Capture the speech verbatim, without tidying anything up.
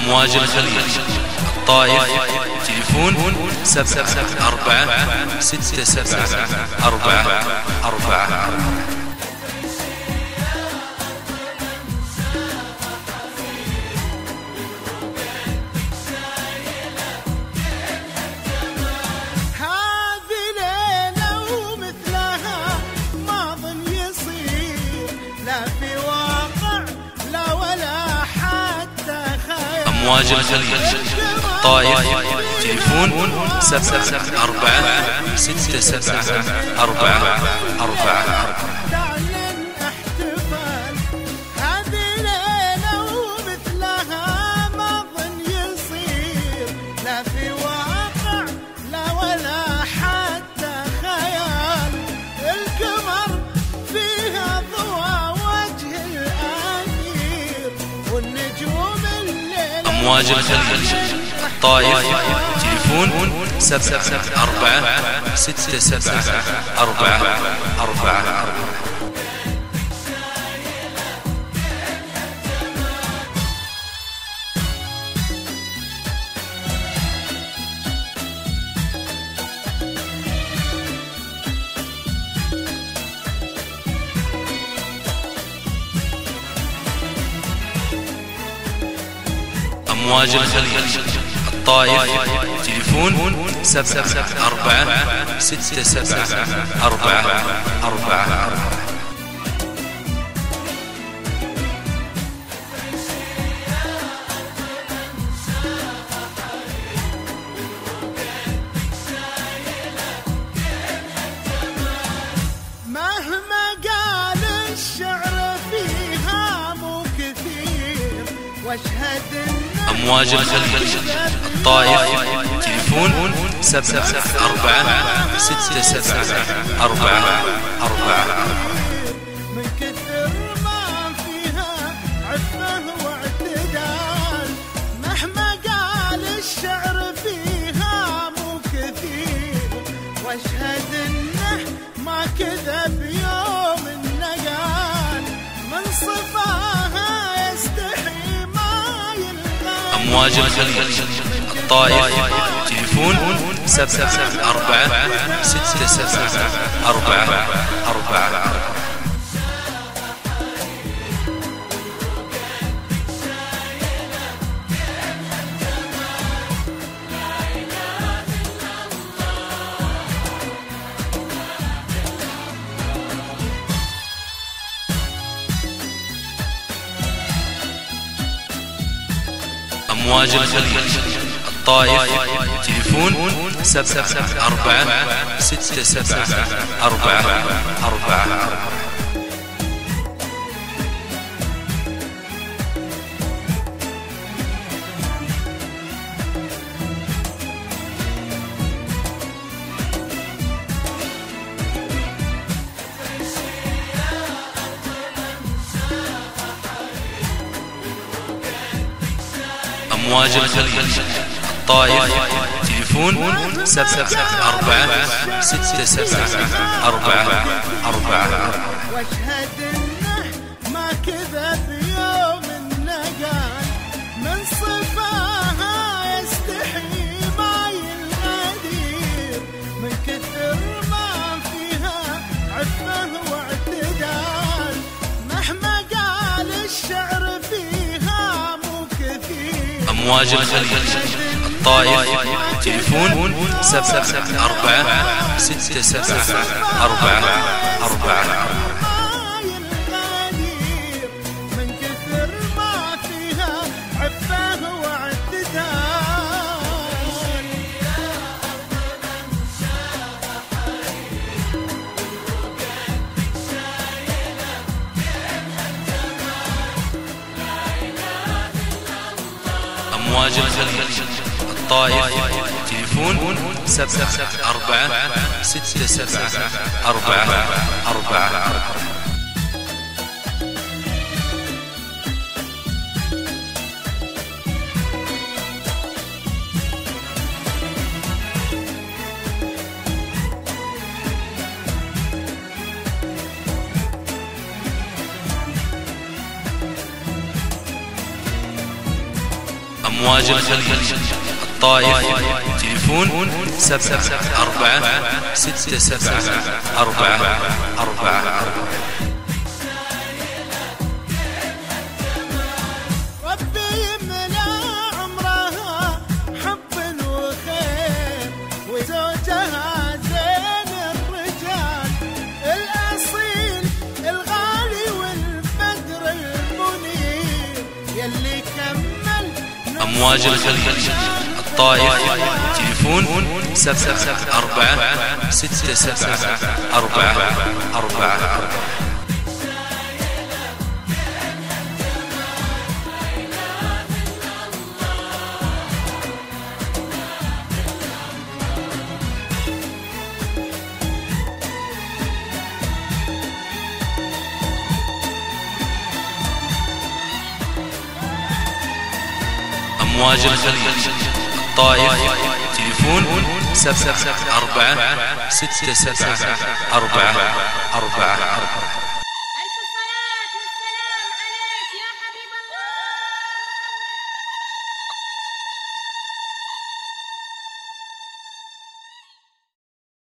أمواج الخليج الطائف. تليفون سبعة أربعة ستة سبعة أربعة أربعة. أمواج الخليج الطائف. تليفون سبعة أربعة ستة سبعة أربعة أربعة. أمواج الخليج الطائف. تليفون سبعة أربعة ستة سبعة أربعة أربعة. أمواج الخليج الطائف. تليفون سبعة أربعة ستة سبعة أربعة أربعة. مهما قال الشعر فيها مو كثير واشهد. أمواج الخليج الطائف. تليفون سبعة أربعة ستة سبعة أربعة أربعة. من كثر ما فيها عفة واعتدال مهما قال الشعر فيها مو كثير واشهد انه ما كذب يوم النقال من صفاها يستحي ما يلقى. أمواج الخليج الطائف. تليفون سبعة أربعة ستة سبعة أربعة أربعة. أمواج الخليج الطائف. تليفون سبعة أربعة ستة سبعة أربعة أربعة. أمواج الخليج الطائف. تليفون سبعة أربعة ستة سبعة أربعة أربعة. واشهد انه ما كذب يوم النقال من صفاها يستحي ما ينغدير من كثر ما فيها عفة واعتدال مهما قال الشعر فيها مو كثير. أمواج الخليج الطائف. تليفون سبعة أربعة ستة سبعة أربعة أربعة. من كثر ما فيها عفة واعتدال. أمواج الخليج الطائف. تليفون سبعة أربعة ستة سبعة أربعة أربعة. أمواج الخليج الطائف تليفون سبعة أربعة ستة سبعة أربعة أربعة. ربي يملى عمرها حب وخير وزوجها زين الرجال الأصيل الغالي والبدر المنير يلي كمل. أمواج الخليج الطائف تليفون سبعة أربعة ستة سبعة أربعة أربعة. أمواج الخليج الطائف تليفون سبعة أربعة ستة سبعة أربعة أربعة.